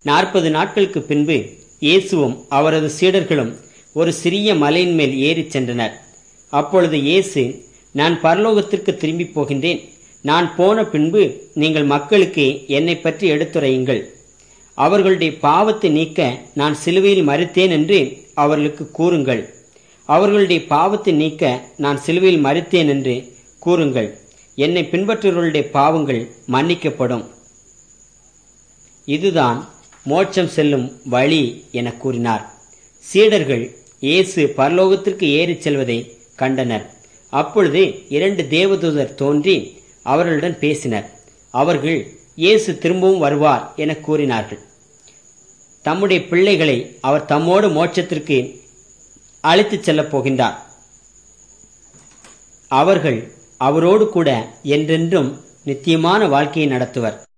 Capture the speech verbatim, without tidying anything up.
நாற்பது நாட்களுக்கு பின்பு இயேசுவும் அவரது சீடர்களும் ஒரு சிறிய மலையின் மேல் ஏறிச் சென்றனர். அப்பொழுது இயேசு, நான் பரலோகத்திற்கு திரும்பி போகின்றேன். நான் போன பின்பு நீங்கள் மக்களுக்கு என்னை பற்றி எடுத்துரையுங்கள். அவர்களுடைய பாவத்தை நீக்க நான் சிலுவையில் மரித்தேன் என்று அவர்களுக்கு கூறுங்கள். அவர்களுடைய பாவத்தை நீக்க நான் சிலுவையில் மரித்தேன் என்று கூறுங்கள். என்னை பின்பற்றுவர்களுடைய பாவங்கள் மன்னிக்கப்படும். இதுதான் மோட்சம் செல்லும் வழி என கூறினார். சீடர்கள் இயேசு பரலோகத்திற்கு ஏறிச் செல்வதை கண்டனர். அப்பொழுது இரண்டு தேவதூதர் தோன்றி அவர்களுடன் பேசினர். அவர்கள் இயேசு திரும்பவும் வருவார் என கூறினார்கள். தம்முடைய பிள்ளைகளை அவர் தம்மோடு மோட்சத்திற்கு அழைத்துச் செல்லப் போகின்றார். அவர்கள் அவரோடு கூட என்றென்றும் நித்தியமான வாழ்க்கையை நடத்துவர்.